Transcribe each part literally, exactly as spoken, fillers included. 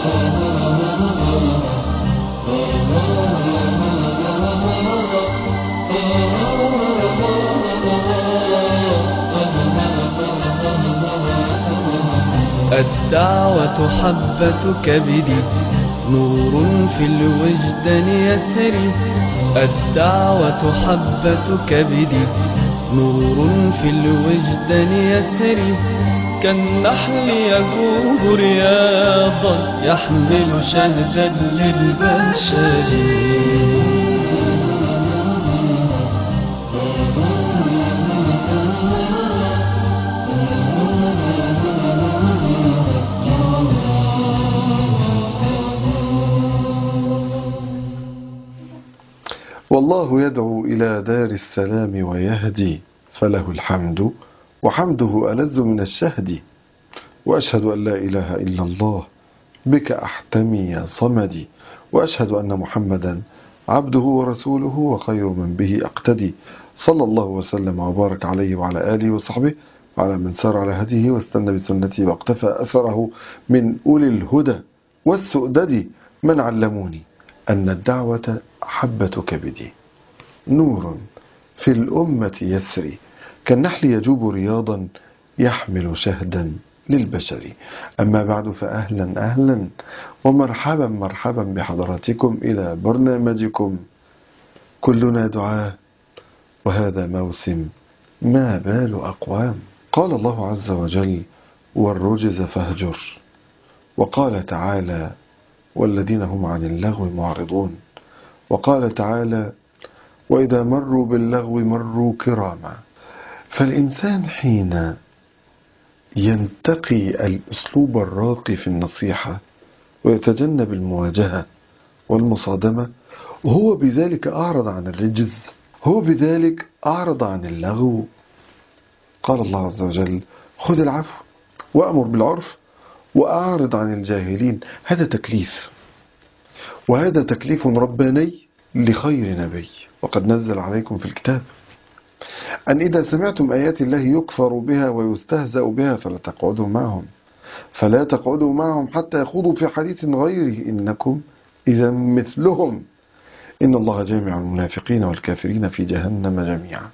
الدعوة حبة كبدي، نور في الوجدان يسري. الدعوة حبة كبدي، نور في الوجدان يسري. كالنحل يجوب رياضا، يحمل شهدا للبشر. والله يدعو إلى دار السلام ويهدي، فله الحمد وحمده ألذ من الشهد. وأشهد أن لا إله إلا الله، بك أحتمي يا صمدي. وأشهد أن محمدا عبده ورسوله، وخير من به أقتدي. صلى الله وسلم وبارك عليه وعلى آله وصحبه، وعلى من سار على هديه واستنى بسنته واقتفى أثره من أولي الهدى والسؤدد، من علموني أن الدعوة حبة كبدي، نور في الأمة يسري. كالنحل يجوب رياضا، يحمل شهدا للبشر. أما بعد، فأهلا أهلا ومرحبا مرحبا بحضراتكم إلى برنامجكم كلنا دعاء، وهذا موسم ما بال أقوام. قال الله عز وجل: والرجز فاهجر. وقال تعالى: والذين هم عن اللغو معرضون. وقال تعالى: وإذا مروا باللغو مروا كراما. فالإنسان حين ينتقي الأسلوب الراقي في النصيحة ويتجنب المواجهة والمصادمة، وهو بذلك أعرض عن الرجز، هو بذلك أعرض عن اللغو. قال الله عز وجل: خذ العفو وأمر بالعرف وأعرض عن الجاهلين. هذا تكليف، وهذا تكليف رباني لخير نبي. وقد نزل عليكم في الكتاب أن إذا سمعتم آيات الله يكفر بها ويستهزأ بها فلا تقعدوا معهم فلا تقعدوا معهم حتى يخوضوا في حديث غيره، إنكم إذا مثلهم، إن الله جامع المنافقين والكافرين في جهنم جميعا.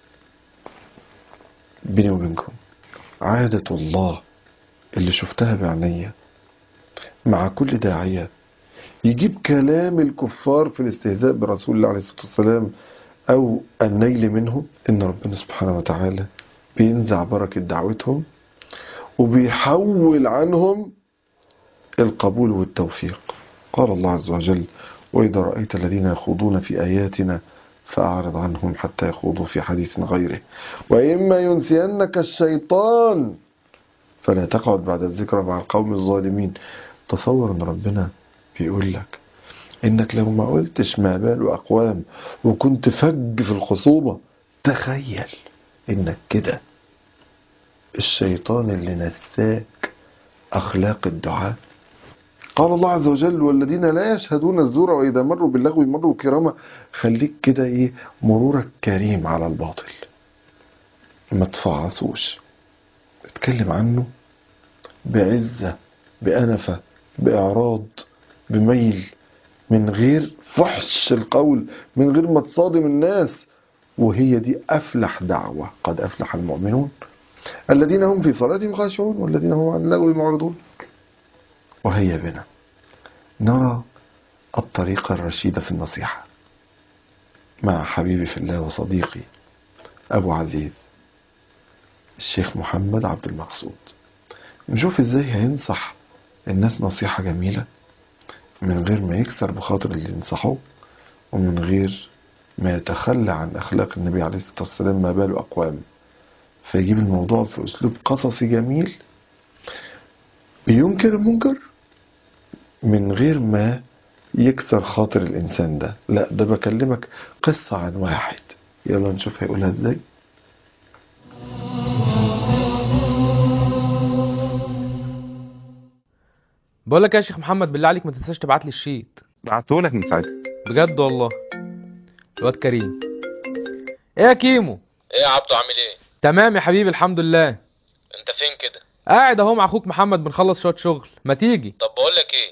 بيني وبينكم، عادة الله اللي شفتها بعينيا مع كل داعية يجيب كلام الكفار في الاستهزاء برسول الله عليه الصلاة والسلام أو النيل منه، إن ربنا سبحانه وتعالى بينزع بركة دعوتهم وبيحول عنهم القبول والتوفيق. قال الله عز وجل: وإذا رأيت الذين يخوضون في آياتنا فأعرض عنهم حتى يخوضوا في حديث غيره، وإما ينسينك الشيطان فلا تقعد بعد الذكرى مع القوم الظالمين. تصور أن ربنا بيقول لك إنك لو ما قلتش ما بال أقوام وكنت فج في الخصوبة، تخيل إنك كده الشيطان اللي نساك أخلاق الدعاء. قال الله عز وجل: والذين لا يشهدون الزور وإذا مروا باللغو مروا كراما. خليك كده إيه، مرورك كريم على الباطل، ما تفعصوش، اتكلم عنه بعزة، بأنفة، بإعراض، بميل، من غير فحش القول، من غير ما تصادم الناس. وهي دي أفلح دعوة. قد أفلح المؤمنون الذين هم في صلاتهم خاشعون والذين هم عن اللغو معرضون. وهيا بنا نرى الطريقة الرشيدة في النصيحة مع حبيبي في الله وصديقي أبو عزيز الشيخ محمد عبد المقصود. نشوف إزاي هينصح الناس نصيحة جميلة من غير ما يكسر بخاطر اللي ينصحه، ومن غير ما يتخلى عن أخلاق النبي عليه الصلاة والسلام ما باله أقوام. فيجيب الموضوع في أسلوب قصصي جميل بينكر المنكر من غير ما يكسر خاطر الإنسان ده. لا، ده بكلمك قصة عن واحد. يلا نشوف هيقولها إزاي. بقول لك يا شيخ محمد، بالله عليك ما تنساش تبعت لي الشيت. بعتهولك من ساعتها بجد والله. الواد كريم. ايه يا كيمو؟ ايه يا عبدو، عامل ايه؟ تمام يا حبيبي الحمد لله. انت فين كده؟ قاعد اهو مع اخوك محمد بنخلص شويه شغل، ما تيجي؟ طب بقول لك ايه،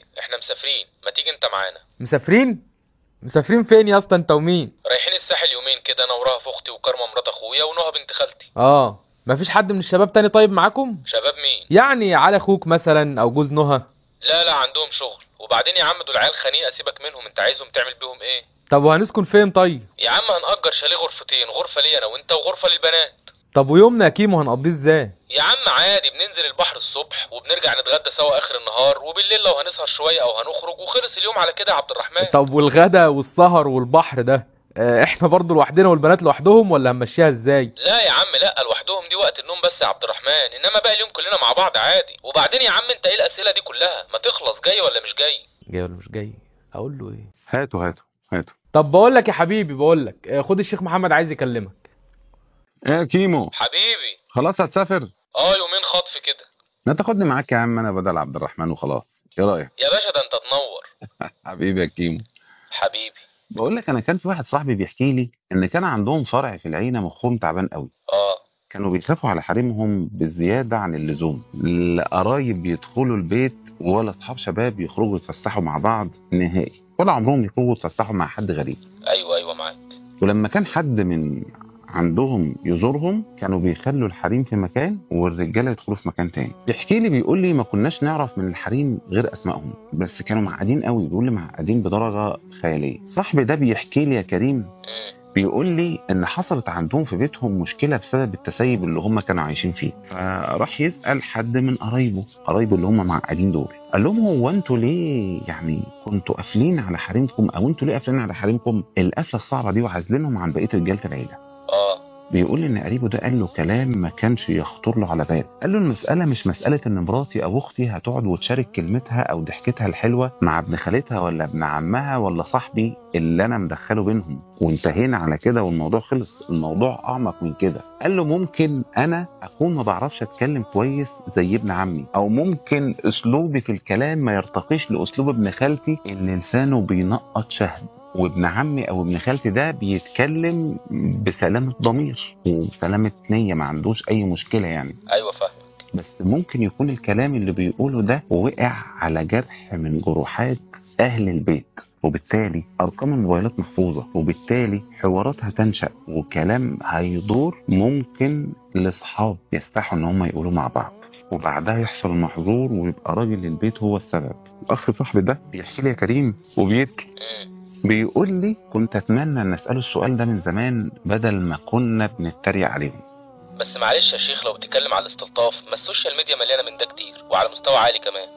مسافرين، ما تيجي انت معانا؟ مسافرين؟ مسافرين فين يا اسطى انت ومين؟ رايحين الساحل يومين كده، انا ورهف اختي وكرمه مرات اخويا ونهى بنت خالتي. اه مفيش حد من الشباب تاني طيب معاكم؟ شباب مين؟ يعني على اخوك مثلا او جوز نهى. لا لا عندهم شغل، وبعدين يا عم دول عيال خنيقه، سيبك منهم، انت عايزهم تعمل بيهم ايه؟ طب وهنسكن فين طيب؟ يا عم هنأجر شاليه غرفتين، غرفه لي انا وانت وغرفه للبنات. طب ويومنا يا كيمو هنقضيه ازاي؟ يا عم عادي، بننزل البحر الصبح وبنرجع نتغدى سوا اخر النهار، وبالليل لو هنسهر شويه او هنخرج، وخلص اليوم على كده يا عبد الرحمن. طب والغدا والسهر والبحر ده اه احنا برضو لوحدنا والبنات لوحدهم ولا هنمشيها ازاي؟ لا يا عم لا، لوحدهم دي وقت النوم بس يا عبد الرحمن، انما باقي اليوم كلنا مع بعض عادي. وبعدين يا عم انت ايه الاسئله دي كلها؟ ما تخلص، جاي ولا مش جاي؟ جاي ولا مش جاي؟ اقول له ايه؟ هاتوا هاتوا هاتوا. طب بقول لك يا حبيبي، بقول لك اه خد الشيخ محمد عايز يكلمك. ايه يا كيمو؟ حبيبي. خلاص هتسافر؟ اه يومين خطف كده. ما تاخدني معاك يا عم، انا بدل عبد الرحمن وخلاص. ايه رايك؟ يا باشا ده انت تنور. حبيبي يا كيمو. حبيبي. بقول لك، انا كان في واحد صاحبي بيحكي لي ان كان عندهم فرع في العينه مخهم تعبان قوي. اه. كانوا بيخافوا على حريمهم بالزياده عن اللزوم، لا قرايب يدخلوا البيت ولا اصحاب شباب يخرجوا يتفسحوا مع بعض نهائي، ولا عمرهم يخرجوا يتفسحوا مع حد غريب. ايوه ايوه معاك. ولما كان حد من عندهم يزورهم كانوا بيخلوا الحريم في مكان والرجاله يدخلوا في مكان تاني. بيحكي لي بيقول لي ما كناش نعرف من الحريم غير اسمائهم، بس كانوا معقدين قوي. بيقول لي معقدين بدرجه خياليه. صاحبي ده بيحكي لي يا كريم، بيقول لي ان حصلت عندهم في بيتهم مشكله بسبب التسيب اللي هم كانوا عايشين فيه. فراح يسال حد من قرايبه قرايبه اللي هم معقدين دول، قال لهم هو انتوا ليه يعني كنتوا قافلين على حريمكم، او انتوا ليه قافلين على حريمكم القفله الصعبه دي وعازلينهم عن بقيه رجاله العيله؟ اه. بيقول ان قريبه ده قال له كلام ما كانش يخطر له على بال. قال له المساله مش مساله ان مراتي او اختي هتقعد وتشارك كلمتها او ضحكتها الحلوه مع ابن خالتها ولا ابن عمها ولا صاحبي اللي انا مدخله بينهم وانتهينا على كده والموضوع خلص. الموضوع اعمق من كده. قال له ممكن انا اكون ما بعرفش اتكلم كويس زي ابن عمي، او ممكن اسلوبي في الكلام ما يرتقيش لاسلوب ابن خالتي اللي لسانه بينقط شهد، وابن عمي او ابن خالتي ده بيتكلم بسلامة ضمير وسلامة نية، ما عندوش اي مشكلة يعني. ايوه فاهمك. بس ممكن يكون الكلام اللي بيقوله ده وقع على جرح من جروحات اهل البيت، وبالتالي ارقام الموبايلات محفوظة، وبالتالي حوارات هتنشأ وكلام هيدور ممكن لاصحاب يستحوا ان هم يقولوا مع بعض، وبعدها يحصل المحظور ويبقى راجل البيت هو السبب. اخ صاحبي ده بيحكي لي يا كريم وبيبكي، بيقول لي كنت اتمنى ان اساله السؤال ده من زمان بدل ما كنا بنتريق عليهم. بس معلش يا شيخ، لو بتتكلم على الاستلطاف، ما السوشيال ميديا مليانه من ده كتير وعلى مستوى عالي كمان.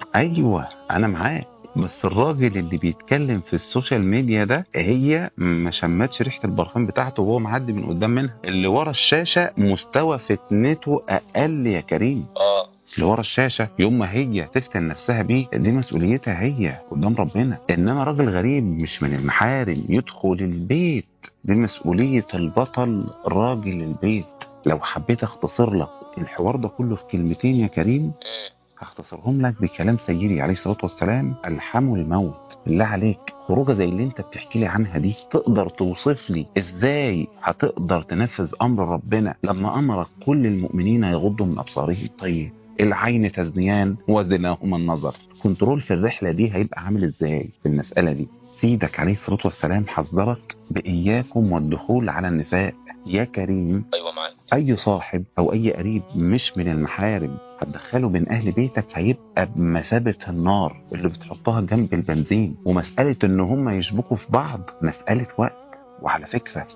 ايوه انا معاك، بس الراجل اللي بيتكلم في السوشيال ميديا ده هي ما شمتش ريحه البرفان بتاعته وهو معدي من قدام منها. اللي ورا الشاشه مستوى فتنته اقل يا كريم. اه. اللي ورا الشاشه يوم ما هي تفتن نفسها بيه دي مسؤوليتها هي قدام ربنا، انما راجل غريب مش من المحارم يدخل البيت دي مسؤوليه البطل راجل البيت. لو حبيت اختصر لك الحوار ده كله في كلمتين يا كريم هختصرهم لك بكلام سيدي عليه الصلاه والسلام: الحموا الموت. بالله عليك خروجه زي اللي انت بتحكي لي عنها دي تقدر توصف لي ازاي هتقدر تنفذ امر ربنا لما امرك كل المؤمنين يغضوا من ابصارهم؟ طيب العين تزنيان وزناهما النظر، كنترول في الرحله دي هيبقى عامل ازاي في المساله دي؟ سيدك عليه الصلاه والسلام حذرك باياكم والدخول على النساء يا كريم. ايوه معاك. اي صاحب او اي قريب مش من المحارم هتدخله بين اهل بيتك هيبقى بمثابه النار اللي بتحطها جنب البنزين، ومساله ان هم يشبكوا في بعض مساله وقت. وعلى فكره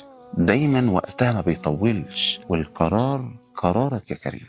دايما وقتها ما بيطولش، والقرار قرارك يا كريم.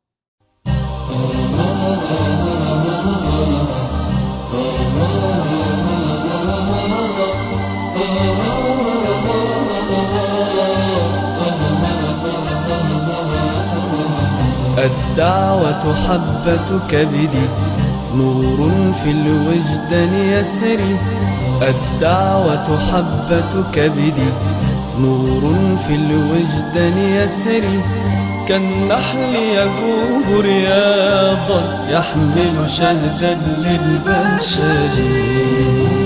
الدعوة حبة كبدي، نور في الوجدان يسري. الدعوة حبة كبدي، نور في الوجدان يسري. كالنحل يذوب رياضا، يحمل شهدا للبشر.